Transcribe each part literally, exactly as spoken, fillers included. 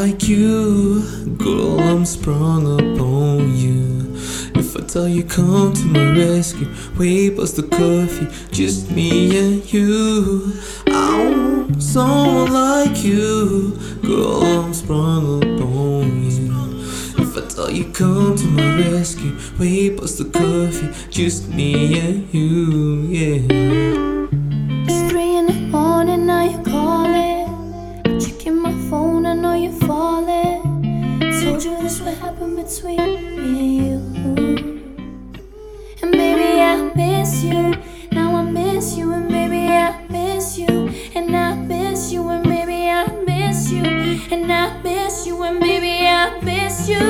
like you, girl, I'm sprung upon you. If I tell you come to my rescue, way past the curfew, just me and you. I want someone like you, girl, I'm sprung upon you. If I tell you come to my rescue, way past the curfew, just me and you, yeah. It's three in the morning, now you're calling. Checking my phone, I know you're falling. Told you this would happen between me and you. And baby, I miss you. Now I miss you, and baby, I miss you. And I miss you, and baby, I miss you. And I miss you, and baby, I miss you.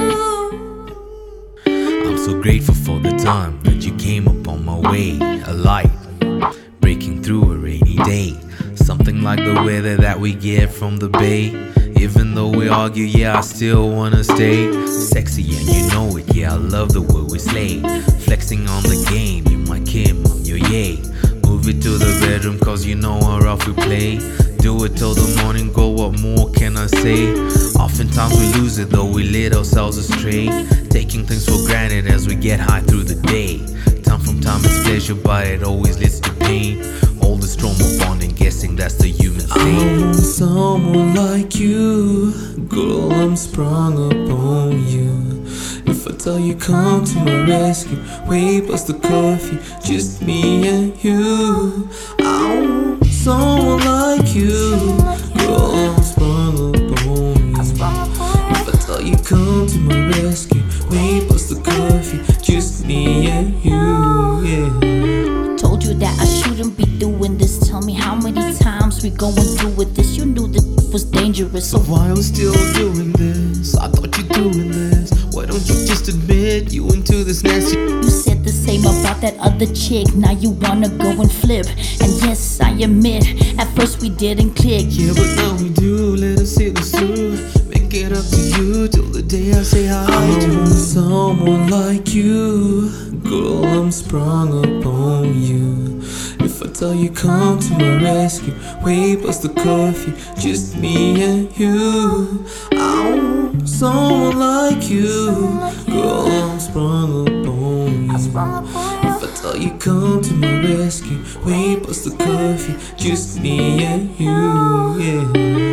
I'm so grateful for the time that you came upon my way. A light breaking through a rainy day. Something like the weather that we get from the bay. Even though we argue, yeah, I still wanna stay sexy and you know it, yeah, I love the way we slay. Flexing on the game, you my Kim, I'm your yay. Move it to the bedroom cause you know how rough we play. Do it till the morning, go, what more can I say? Oftentimes we lose it though, we lead ourselves astray. Taking things for granted as we get high through the day. Time from time it's pleasure, but it always leads to pain. All this trauma bonding, guessing that's the human state. I want someone like you, girl, I'm sprung upon you. If I tell you come to my rescue, way past the curfew, just me and you. I want someone like you, girl, I'm sprung upon you. If I tell you come to my rescue, way past the curfew, just me and you, yeah. Told you that I shouldn't be doing this. Tell me how many times we going through with this. You knew that it was dangerous. So why I'm still doing this? I thought you doing this. Why don't you just admit you into this nasty? You said the same about that other chick. Now you wanna go and flip. And yes, I admit, at first we didn't click. Yeah, but now we do. Let us see this through. Make it up to you till the day I say hi. I want someone like you, girl, I'm sprung upon you. If I tell you come to my rescue, way past the curfew, just me and you. I want someone like you, girl, I'm sprung upon you. If I tell you come to my rescue, way past the curfew, just me and you, yeah.